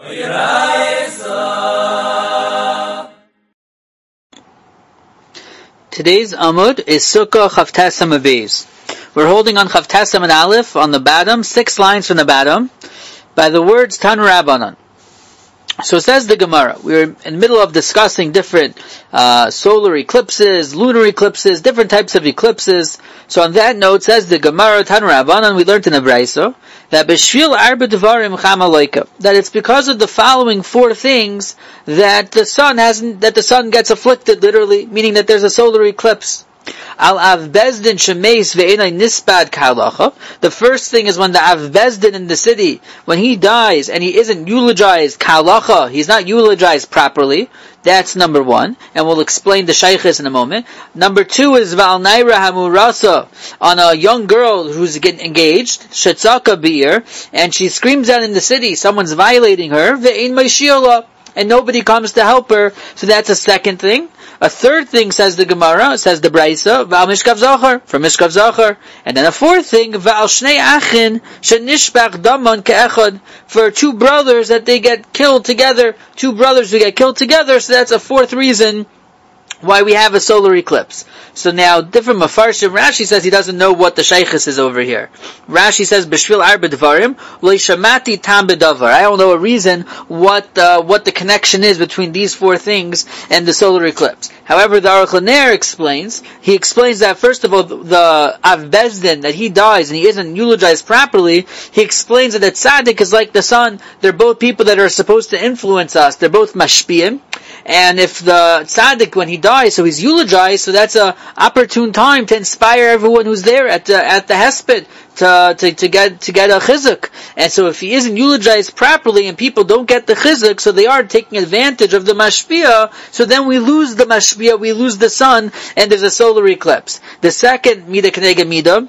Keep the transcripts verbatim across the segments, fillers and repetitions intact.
Today's Amud is Sukkah Chavtes Amud Beis. We're holding on Chavtes Amud Aleph on the bottom, six lines from the bottom, by the words Tan Rabbanan. So it says the Gemara. We're in the middle of discussing different uh, solar eclipses, lunar eclipses, different types of eclipses. So on that note, says the Gemara Tan Rabbanan, we learned in the Brayso, that B'shvil Arba Devarim Chama Loika, that it's because of the following four things that the sun hasn't, that the sun gets afflicted, literally, meaning that there's a solar eclipse. Al Av Bezdin Shemeis Ve'enai Nispad Kalacha. The first thing is when the Av Bezdin in the city, when he dies and he isn't eulogized Kalacha, he's not eulogized properly. That's number one, and we'll explain the shaykhis in a moment. Number two is Val Naira Hamurasa, on a young girl who's getting engaged, Shetzaka Beer, and she screams out in the city, someone's violating her, Ve'en Maishiola, and nobody comes to help her. So that's a second thing. A third thing, says the Gemara, says the Braisa, V'al Mishkav Zachar, from Mishkav Zachar. And then a fourth thing, V'al Shnei Achin, Shenishbach Daman Ke'echad, for two brothers that they get killed together, two brothers who get killed together, so that's a fourth reason why we have a solar eclipse. So now, different Mefarshim, Rashi says he doesn't know what the shaykhis is over here. Rashi says, B'shvil arba dvarim, lo shamati tam bedavar. I don't know a reason what, uh, what the connection is between these four things and the solar eclipse. However, the Aruch LaNer explains, he explains that first of all, the Av Bezdin, that he dies and he isn't eulogized properly, he explains that the tzaddik is like the sun. They're both people that are supposed to influence us. They're both mashpiyim. And if the tzaddik, when he dies, so he's eulogized, so that's a opportune time to inspire everyone who's there at the, at the hesped to, to, to get, to get a chizuk. And so if he isn't eulogized properly and people don't get the chizuk, so they are taking advantage of the mashpia, so then we lose the mashpia, we lose the sun, and there's a solar eclipse. The second mida kenega mida,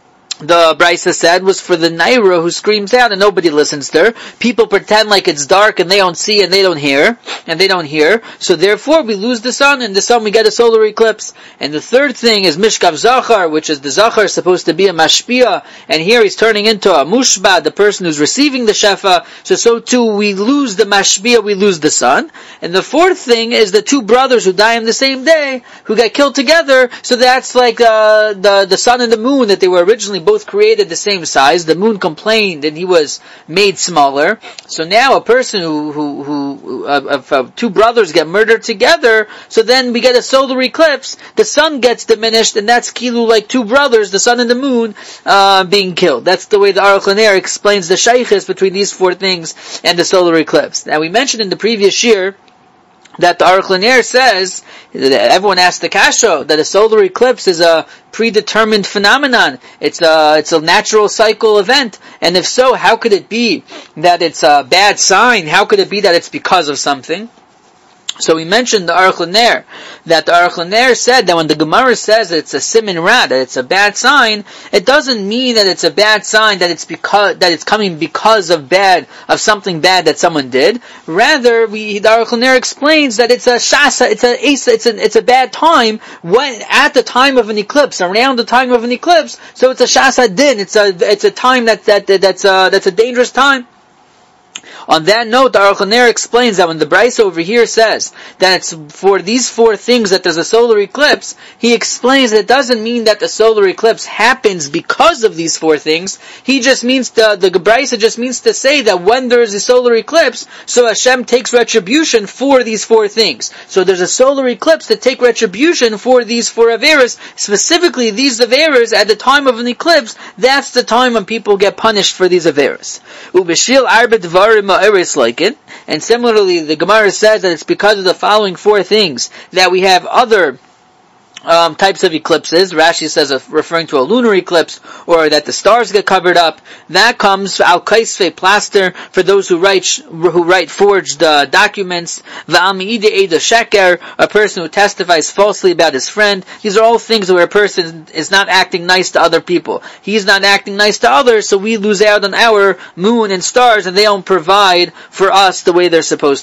the Brisa said, was for the Naira who screams out and nobody listens to her. People pretend like it's dark and they don't see and they don't hear, and they don't hear. So therefore we lose the sun, and the sun we get a solar eclipse. And the third thing is Mishkav Zachar, which is the Zachar supposed to be a Mashpia, and here he's turning into a Mushba, the person who's receiving the Shefa. So so too we lose the Mashpia, we lose the sun. And the fourth thing is the two brothers who die on the same day, who get killed together. So that's like uh, the, the sun and the moon, that they were originally both created the same size. The moon complained and he was made smaller. So now a person who, who, who uh, if, uh, two brothers get murdered together, so then we get a solar eclipse, the sun gets diminished, and that's kilu like two brothers, the sun and the moon, uh, being killed. That's the way the Aruch LaNer explains the shaykhis between these four things and the solar eclipse. Now we mentioned in the previous year that the Aruch LaNer says, everyone asked the kasha, that a solar eclipse is a predetermined phenomenon. It's a, it's a natural cycle event. And if so, how could it be that it's a bad sign? How could it be that it's because of something? So we mentioned the Aruch LaNer, that the Aruch LaNer said that when the Gemara says that it's a simin ra, that it's a bad sign, it doesn't mean that it's a bad sign, that it's because, that it's coming because of bad, of something bad that someone did. Rather, we, the Aruch LaNer explains that it's a shasa, it's a, it's a, it's a bad time when, at the time of an eclipse, around the time of an eclipse, so it's a shasa din, it's a, it's a time that, that, that's a, that's a dangerous time. On that note, the Aruch LaNer explains that when the Brisa over here says that it's for these four things that there's a solar eclipse, he explains that it doesn't mean that the solar eclipse happens because of these four things. He just means, the, the Brisa just means to say that when there is a solar eclipse, so Hashem takes retribution for these four things. So there's a solar eclipse to take retribution for these four Averas, specifically these Averas at the time of an eclipse. That's the time when people get punished for these Averas. Ubeshil arba dvarim like it. And similarly, the Gemara says that it's because of the following four things that we have other Um, types of eclipses. Rashi says, uh, referring to a lunar eclipse, or that the stars get covered up. That comes al kaisve plaster, for those who write who write forged uh, documents. V'al mi'ide eda sheker, a person who testifies falsely about his friend. These are all things where a person is not acting nice to other people. He's not acting nice to others, so we lose out on our moon and stars, and they don't provide for us the way they're supposed to.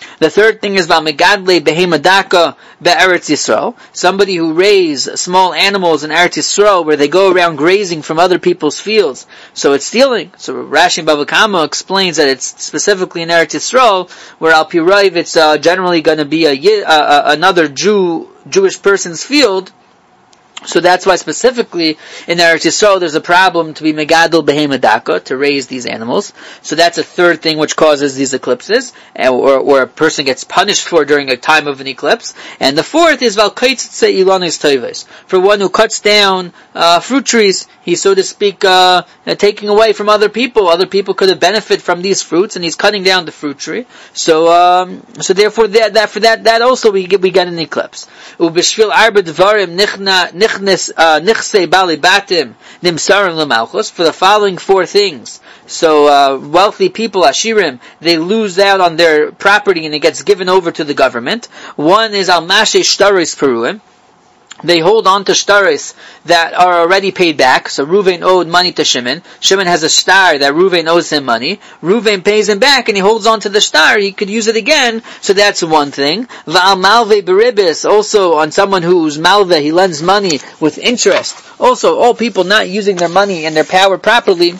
The third thing is Megadle Behemadaka Be'eretz Yisrael. Somebody who raise small animals in Eretz Yisrael where they go around grazing from other people's fields. So it's stealing. So Rashi Bava Kama explains that it's specifically in Eretz Yisrael where Al Pi Raiv it's uh, generally going to be a, uh, uh, another Jew, Jewish person's field. So that's why specifically in Eretz Yisrael there's a problem to be megadol behemadaka, to raise these animals. So that's a third thing which causes these eclipses, or, or a person gets punished for during a time of an eclipse. And the fourth is val kaitzitze ilanis toives, for one who cuts down uh, fruit trees. He's, so to speak, uh, taking away from other people. Other people could have benefited from these fruits, and he's cutting down the fruit tree. So, um, so therefore, that, that for that, that also we get we get an eclipse. Ubishvil arba dvarim nichna nichnes nichse bali batim nimsarim lemalchus. For the following four things. So, uh, wealthy people, Ashirim, they lose out on their property and it gets given over to the government. One is al mashe shtaris peruim. They hold on to shtaris that are already paid back. So Ruvain owed money to Shimon. Shimon has a star that Ruvain owes him money. Ruvain pays him back and he holds on to the star. He could use it again. So that's one thing. Va'al malve beribis, also on someone who's malve, he lends money with interest. Also, all people not using their money and their power properly,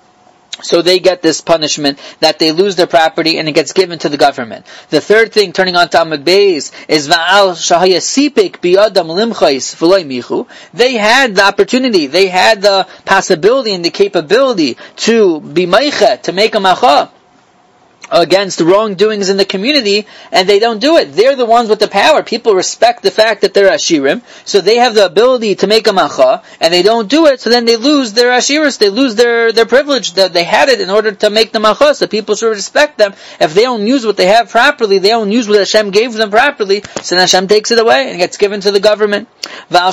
so they get this punishment that they lose their property and it gets given to the government. The third thing, turning on to Amud Beis, is Va'al Shahaya Sipik Biyadam Limchais V'loi Michu. They had the opportunity, they had the possibility and the capability to be Meicha, to make a Macha against wrongdoings in the community, and they don't do it. They're the ones with the power. People respect the fact that they're Ashirim, so they have the ability to make a macha, and they don't do it, so then they lose their Ashiris, they lose their, their privilege. They had it in order to make the macha, so people should respect them. If they don't use what they have properly, they don't use what Hashem gave them properly, so then Hashem takes it away and gets given to the government. And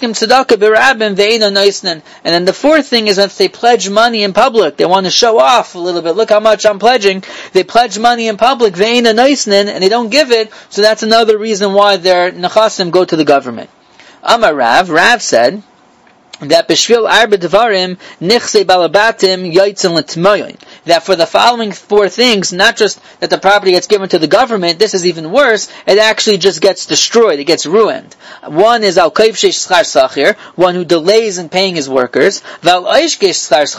then the fourth thing is if they pledge money in public, they want to show off a little bit, look how much I'm pledging. They pledge money in public, ve'ena noisnin, and they don't give it, so that's another reason why their nechasim go to the government. Amar Rav, Rav said that b'shvil arba devarim nichse balabatim yotzin l'tmoyin, that for the following four things, not just that the property gets given to the government, this is even worse, it actually just gets destroyed, it gets ruined. One is al kaivshe schar sachir, one who delays in paying his workers, val aishke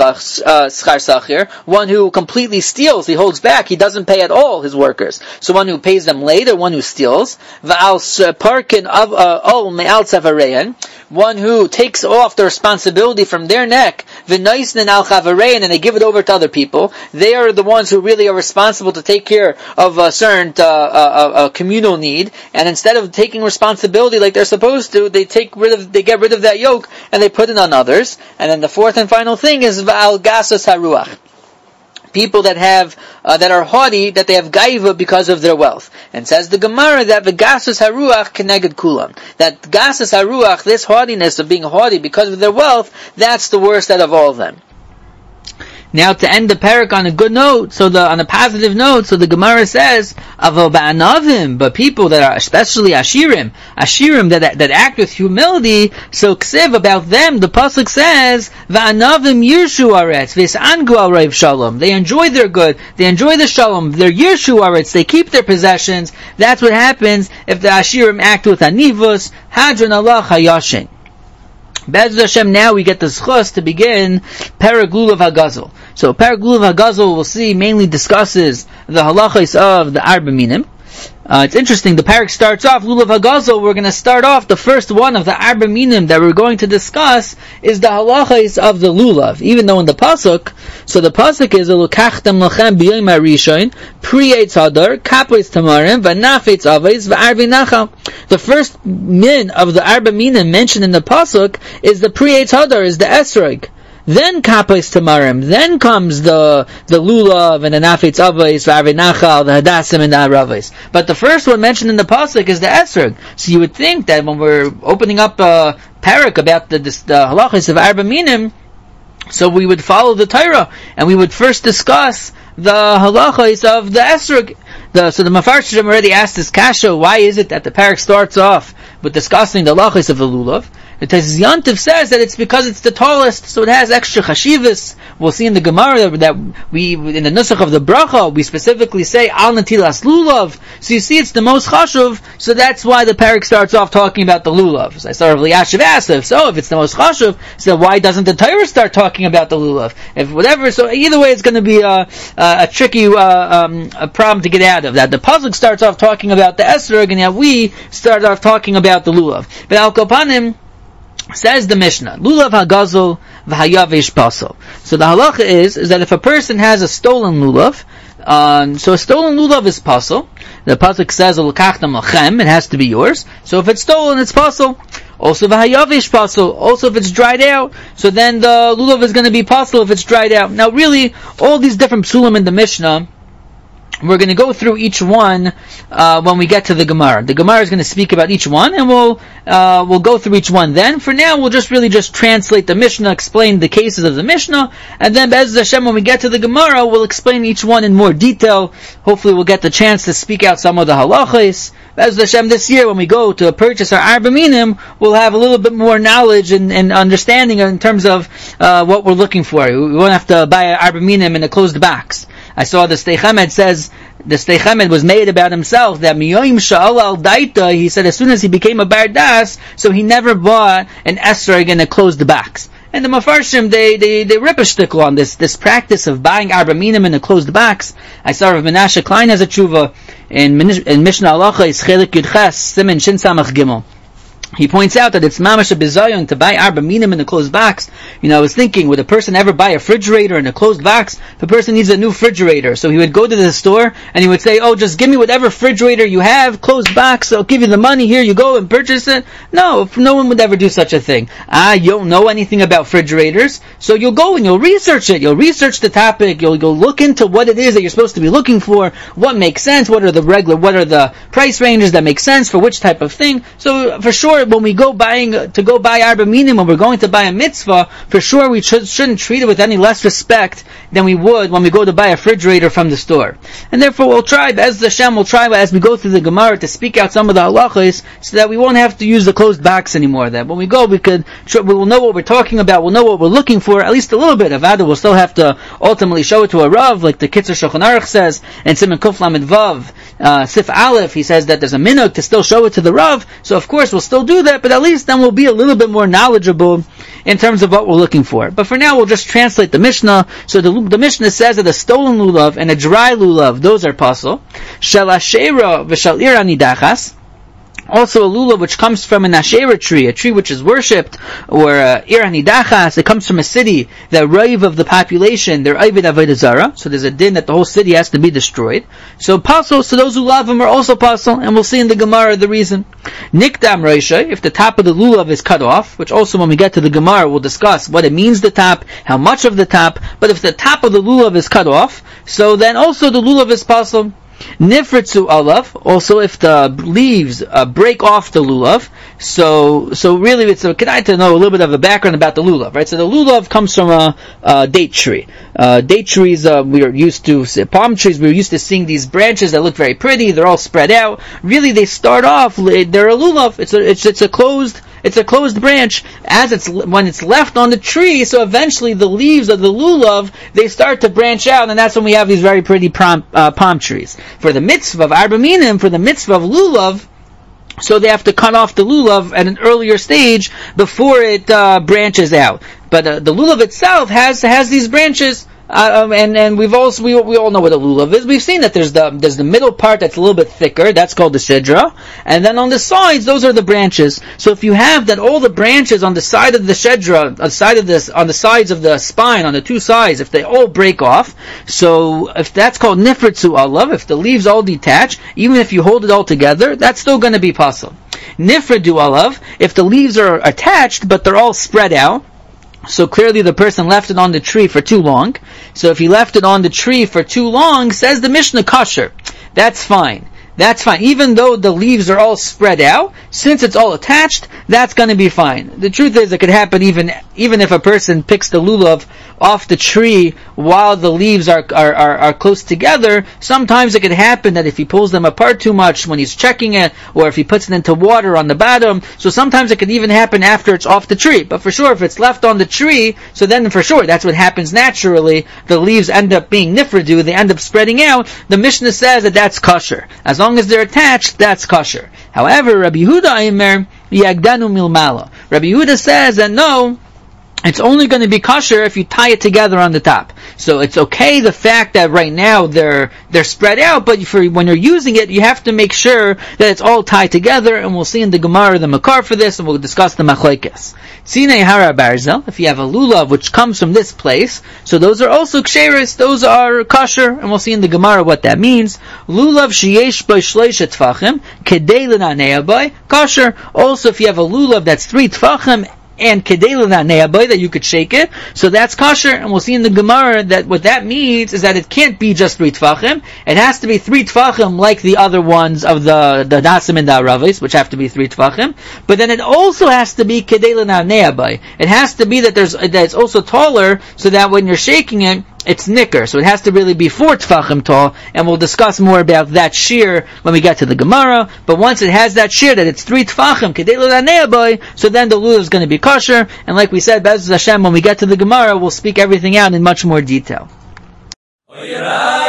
schar sachir, one who completely steals, he holds back, he doesn't pay at all his workers. So one who pays them late, or one who steals, val parkin of ol me'al tzavareyan, one who takes off the responsibility from their neck, v'noisnin al chavareyan, and they give it over to other people. They are the ones who really are responsible to take care of a certain uh, uh, uh, communal need, and instead of taking responsibility like they're supposed to, they take rid of, they get rid of that yoke and they put it on others. And then the fourth and final thing is v'al gasas haruach. People that have, uh, that are haughty, that they have gaiva because of their wealth. And says the Gemara that the gasus haruach keneged kulam. That gasus haruach, this haughtiness of being haughty because of their wealth, that's the worst out of all of them. Now to end the parak on a good note, so the, on a positive note, so the Gemara says, Avo ba'anavim, but people that are, especially Ashirim, Ashirim that, that act with humility, so ksiv about them, the Pasuk says, Va'anavim yirshu aretz, v'es'angu al reiv shalom. They enjoy their good, they enjoy the shalom, they're yirshu aretz, they keep their possessions. That's what happens if the Ashirim act with anivus, hadron Allah hayashin. Be'ez Hashem, now we get the schus to begin Perek Lulav HaGazal. So Perek Lulav HaGazal, we'll see, mainly discusses the halachos of the Arba Minim. Uh, it's interesting, the parak starts off, Lulav HaGazal, we're going to start off, the first one of the Arba Minim that we're going to discuss is the halachos of the Lulav, even though in the Pasuk, so the Pasuk is, Elukachtem lachem b'yom ha'rishon, pri-eitz hadar, kapos tamarim, v'nafetz avos, v'arvi nachal. The first min of the Arba Minim mentioned in the Pasuk is the pri-eitz hadar, is the esrog. Then kapos tamarim, then comes the the lulav and the nafetz avos, v'arvei nachal, the hadassim and the aravos. But the first one mentioned in the pasuk is the esrog. So you would think that when we're opening up a parak about the, the, the halachos of Arba Minim, so we would follow the Torah and we would first discuss the halachos of the esrog. The, so the Mefarshim already asked this kasha, why is it that the parak starts off with discussing the halachos of the lulav? The Taisus Yantiv says that it's because it's the tallest, so it has extra chashivas. We'll see in the Gemara that we, in the Nusach of the Bracha, we specifically say, Al Natilas Lulav. So you see it's the most chashuv, so that's why the parak starts off talking about the Lulav. So I started with Liyashiv Asif, so if it's the most chashuv, so why doesn't the Torah start talking about the Lulav? If whatever, so either way it's going to be a, a, a tricky uh, um, a problem to get out of that. The Pasuk starts off talking about the Esrog, and yet we start off talking about the Lulav. But Al Kopanim, says the Mishnah, Lulav hagazol v'hayavish pasol. So the halacha is, is that if a person has a stolen lulav, uh, so a stolen lulav is pasol. The pasuk says, "Ulakachtam lachem," it has to be yours. So if it's stolen, it's pasol. Also v'hayavish pasol. Also if it's dried out, so then the lulav is going to be pasol if it's dried out. Now really, all these different psulim in the Mishnah, we're going to go through each one uh, when we get to the Gemara. The Gemara is going to speak about each one, and we'll uh, we'll go through each one then. For now, we'll just really just translate the Mishnah, explain the cases of the Mishnah, and then Be'ez Hashem, when we get to the Gemara, we'll explain each one in more detail. Hopefully we'll get the chance to speak out some of the halachas. Be'ez Hashem, this year when we go to purchase our Arba Minim, we'll have a little bit more knowledge and, and understanding in terms of uh, what we're looking for. We won't have to buy an Arba Minim in a closed box. I saw the Stei Chamed says, the Stei Chamed was made about himself, that Miyoim Sha'al al Daita, he said as soon as he became a Bardas, so he never bought an Esrog in a closed box. And the Mefarshim, they, they, they rip a shtickle on this, this practice of buying Arba Minim in a closed box. I saw Rav Menashe Klein has a tshuva, in, in Mishnah Halacha, is Chelik Yud Ches, Simen Shin Samach Gimel. He points out that it's mamash a bizayon to buy arba minim in a closed box. You know, I was thinking, would a person ever buy a refrigerator in a closed box? The person needs a new refrigerator. So he would go to the store and he would say, oh, just give me whatever refrigerator you have, closed box, I'll give you the money, here you go and purchase it. No, no one would ever do such a thing. Ah, you don't know anything about refrigerators, so you'll go and you'll research it. You'll research the topic, you'll, you'll look into what it is that you're supposed to be looking for, what makes sense, what are the regular, what are the price ranges that make sense for which type of thing. So for sure, when we go buying to go buy arba minim, when we're going to buy a mitzvah, for sure we should, shouldn't treat it with any less respect than we would when we go to buy a refrigerator from the store. And therefore we'll try, as the Hashem will try as we go through the Gemara to speak out some of the halachas, so that we won't have to use the closed box anymore. That when we go, we could we will know what we're talking about, we'll know what we're looking for, at least a little bit. Avada will still have to ultimately show it to a Rav, like the Kitzur Shulchan Aruch says, and Siman Kuf Lamed Vav, uh, Sif Aleph, he says that there's a minhag to still show it to the Rav, so of course we'll still do that, but at least then we'll be a little bit more knowledgeable in terms of what we're looking for. But for now, we'll just translate the Mishnah. So the, the Mishnah says that a stolen lulav and a dry lulav, those are pasul. Shel ashera v'shel ira nidachas. Also a lulav which comes from an Asherah tree, a tree which is worshipped, or uh, Ir HaNidachas, it comes from a city, the raiv of the population, they're Oived Avodah Zarah, so there's a din that the whole city has to be destroyed. So pasul, so those who love him are also pasul, and we'll see in the Gemara the reason. Nikdam Reisha, if the top of the lulav is cut off, which also when we get to the Gemara we'll discuss what it means the top, how much of the top, but if the top of the lulav is cut off, so then also the lulav is pasul. Nifritzu alav, also if the leaves uh, break off the lulav, so so really it's a kedai to know a little bit of a background about the lulav, right? So the lulav comes from a, a date tree. Uh, date trees, uh, we are used to, say, palm trees, we're used to seeing these branches that look very pretty, they're all spread out. Really they start off, they're a lulav, it's a, it's, it's a closed It's a closed branch. As it's when it's left on the tree, so eventually the leaves of the lulav, they start to branch out, and that's when we have these very pretty palm, uh, palm trees. For the mitzvah of arba minim, for the mitzvah of lulav, so they have to cut off the lulav at an earlier stage before it uh, branches out. But uh, the lulav itself has has these branches. Uh, um, and and we've also we we all know what a lulav is. We've seen that there's the there's the middle part that's a little bit thicker. That's called the shedra, and then on the sides, those are the branches. So if you have that, all the branches on the side of the shedra, on the side of this, on the sides of the spine, on the two sides, if they all break off, so if that's called nifritzu alav, if the leaves all detach, even if you hold it all together, that's still going to be pasul. Nifridu alav, if the leaves are attached but they're all spread out. So clearly the person left it on the tree for too long. So if he left it on the tree for too long, says the Mishnah kosher. That's fine. That's fine. Even though the leaves are all spread out, since it's all attached, that's going to be fine. The truth is, it could happen even even if a person picks the lulav off the tree while the leaves are, are, are, are close together, sometimes it could happen that if he pulls them apart too much when he's checking it, or if he puts it into water on the bottom, so sometimes it could even happen after it's off the tree. But for sure, if it's left on the tree, so then for sure, that's what happens naturally. The leaves end up being nifradu, they end up spreading out. The Mishnah says that that's kosher. As long as they're attached, that's kosher. However, Rabbi Yehuda Aimer, Yagdanu Milmala. Rabbi Yehuda says that no, it's only going to be kosher if you tie it together on the top. So it's okay the fact that right now they're they're spread out, but for when you're using it, you have to make sure that it's all tied together, and we'll see in the Gemara the Makar for this, and we'll discuss the Machlekes. Tzine Hara Barzel, if you have a lulav which comes from this place, so those are also ksheris, those are kosher, and we'll see in the Gemara what that means. Lulav sheyesh by shleisha tfachim, kedei l'nanea by, kosher. Also, if you have a lulav that's three tfachim, and kedelina neaboy, that you could shake it, so that's kosher. And we'll see in the Gemara that what that means is that it can't be just three tfachim. It has to be three tfachim like the other ones of the the nasim and the aravis, which have to be three tfachim. But then it also has to be kedelina neaboy. It has to be that there's that it's also taller, so that when you're shaking it, it's nicker, so it has to really be four tfachim tall, and we'll discuss more about that shear when we get to the Gemara. But once it has that shear that it's three tfachim, so then the lulav is going to be kosher, and like we said, Be'ezus Hashem, when we get to the Gemara, we'll speak everything out in much more detail.